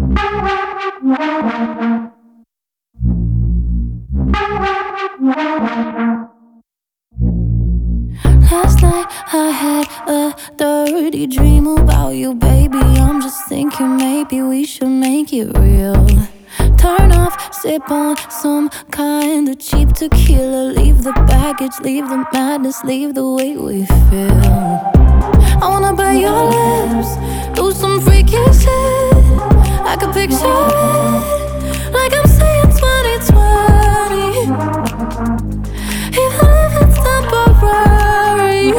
Last night I had a dirty dream about you, baby. I'm just thinking maybe we should make it real. Turn off, sip on some kind of cheap tequila. Leave the baggage, leave the madness, leave the way we feel. I wanna bite your lips, do some freaky shit. I could picture it like I'm saying 2020. Even if it's temporary.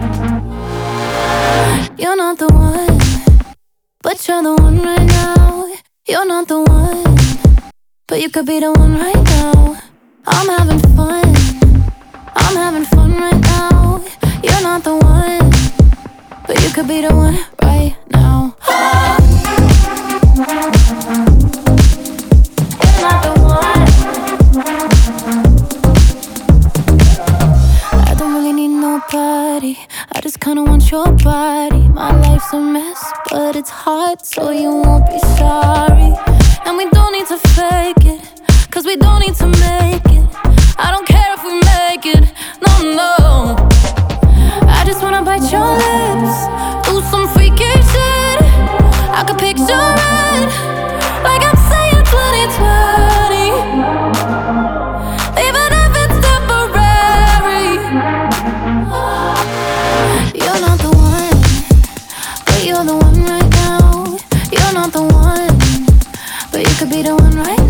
You're not the one, but you're the one right now. You're not the one, but you could be the one right now. I'm having fun, I'm having fun right now. You're not the one, but you could be the one right now. You're not the one. I don't really need nobody, I just kinda want your body. My life's a mess, but it's hard, so you won't be sorry. And we don't need to fake it, cause we don't need to make it. I don't care if we make it, no, no. I just wanna bite your lips, do some freaky shit. I could picture it like I'm saying 2020. Even if it's temporary. You're not the one, but you're the one right now. You're not the one, but you could be the one right